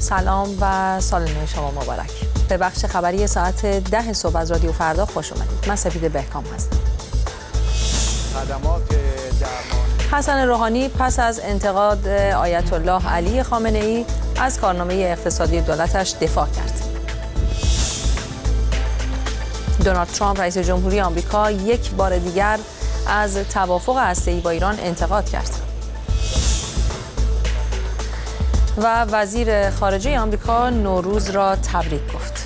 سلام و سال نو شما مبارک. به بخش خبری ساعت 10 صبح از رادیو فردا خوش اومدید. من سپید بهکام هستم. حسن روحانی پس از انتقاد آیت الله علی خامنه ای از کارنامه اقتصادی دولتش دفاع کرد. دونالد ترامپ رئیس جمهوری آمریکا یک بار دیگر از توافق هسته‌ای با ایران انتقاد کرد. و وزیر خارجه آمریکا نوروز را تبریک گفت.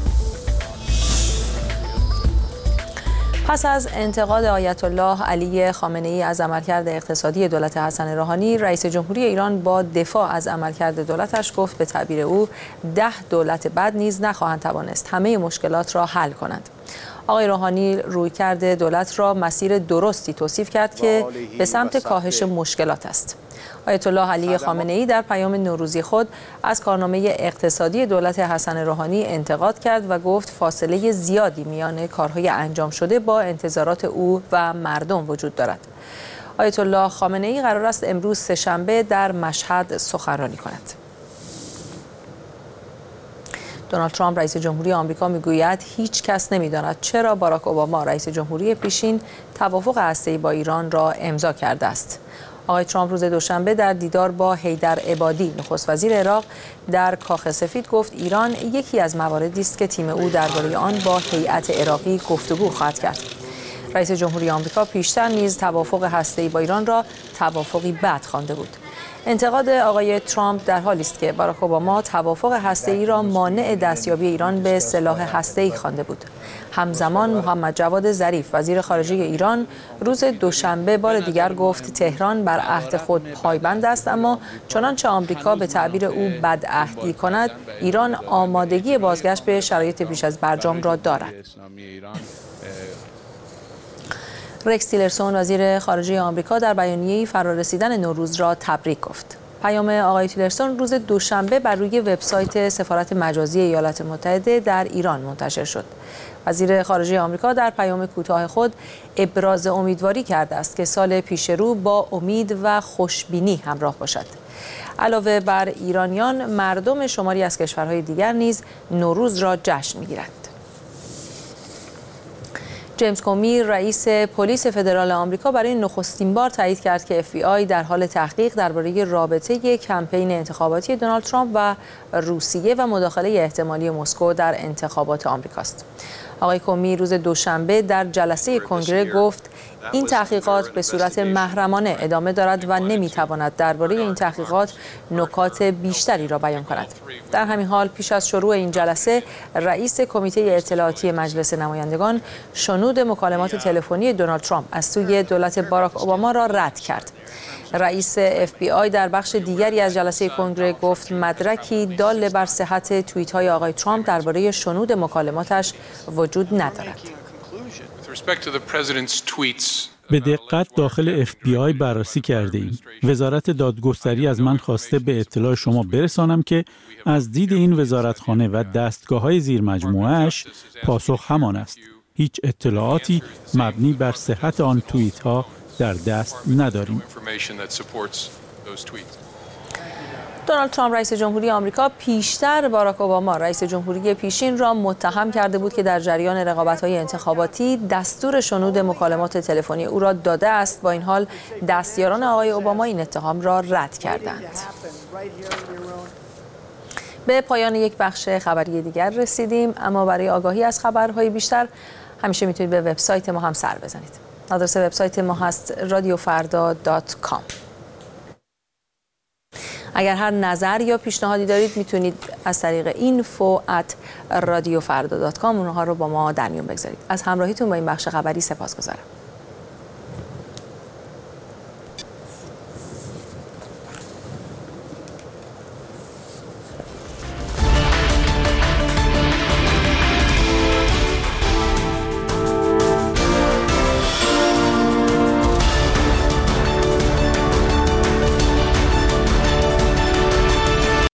پس از انتقاد آیت الله علی خامنه ای از عملکرد اقتصادی دولت حسن روحانی، رئیس جمهوری ایران با دفاع از عملکرد دولتش گفت به تعبیر او 10 دولت بعد نیز نخواهند توانست همه مشکلات را حل کنند. آقای روحانی رویکرد دولت را مسیر درستی توصیف کرد که به سمت کاهش مشکلات است. آیت الله علی خامنه ای در پیام نوروزی خود از کارنامه اقتصادی دولت حسن روحانی انتقاد کرد و گفت فاصله زیادی میان کارهای انجام شده با انتظارات او و مردم وجود دارد. آیت الله خامنه ای قرار است امروز سه‌شنبه در مشهد سخنرانی کند. دونالد ترامپ رئیس جمهوری آمریکا میگوید هیچ کس نمیداند چرا باراک اوباما رئیس جمهوری پیشین توافق هسته‌ای با ایران را امضا کرده است. آقای ترامپ روز دوشنبه در دیدار با حیدر عبادی نخست وزیر عراق در کاخ سفید گفت ایران یکی از مواردی است که تیم او درباره آن با هیئت عراقی گفتگو خواهد کرد. رئیس جمهوری آمریکا پیشتر نیز توافق هسته‌ای با ایران را توافقی بد خوانده بود. انتقاد آقای ترامپ در حالی است که باراک اوباما توافق هسته‌ای را مانع دستیابی ایران به سلاح هسته‌ای خوانده بود. همزمان محمد جواد ظریف وزیر خارجه ایران روز دوشنبه بار دیگر گفت تهران بر عهد خود پایبند است، اما چنانچه آمریکا به تعبیر او بدعهدی کند ایران آمادگی بازگشت به شرایط پیش از برجام را دارد. رکس تیلرسون وزیر خارجه آمریکا در بیانیه‌ای فرارسیدن نوروز را تبریک گفت. پیام آقای تیلرسون روز دوشنبه بر روی وبسایت سفارت مجازی ایالات متحده در ایران منتشر شد. وزیر خارجه آمریکا در پیام کوتاه خود ابراز امیدواری کرده است که سال پیش رو با امید و خوشبینی همراه باشد. علاوه بر ایرانیان، مردم شماری از کشورهای دیگر نیز نوروز را جشن می‌گیرند. جیمز کومی رئیس پلیس فدرال آمریکا برای نخستین بار تایید کرد که FBI در حال تحقیق درباره رابطه کمپین انتخاباتی دونالد ترامپ و روسیه و مداخله احتمالی مسکو در انتخابات آمریکاست. آقای کومی روز دوشنبه در جلسه کنگره گفت این تحقیقات به صورت محرمانه ادامه دارد و نمیتواند درباره این تحقیقات نکات بیشتری را بیان کند. در همین حال پیش از شروع این جلسه رئیس کمیته اطلاعاتی مجلس نمایندگان شنود مکالمات تلفنی دونالد ترامپ از سوی دولت باراک اوباما را رد کرد. رئیس FBI در بخش دیگری از جلسه کنگره گفت مدرکی دال بر صحت توییت‌های آقای ترامپ درباره شنود مکالماتش وجود ندارد. به دقت داخل FBI بررسی کرده ایم. وزارت دادگستری از من خواسته به اطلاع شما برسانم که از دید این وزارتخانه و دستگاه‌های زیر مجموعه‌اش پاسخ همان است. هیچ اطلاعاتی مبنی بر صحت آن توییت‌ها در دست نداریم. دونالد ترامپ رئیس جمهوری آمریکا پیشتر باراک اوباما رئیس جمهوری پیشین را متهم کرده بود که در جریان رقابت‌های انتخاباتی دستور شنود مکالمات تلفنی او را داده است. با این حال دستیاران آقای اوباما این اتهام را رد کردند. به پایان یک بخش خبری دیگر رسیدیم، اما برای آگاهی از خبرهای بیشتر همیشه میتونید به وبسایت ما هم سر بزنید. آدرس وبسایت ما هست radiofarda.com. اگر هر نظر یا پیشنهادی دارید میتونید از طریق info@radiofarda.com اونها رو با ما در میون بگذارید. از همراهیتون با این بخش خبری سپاسگزارم.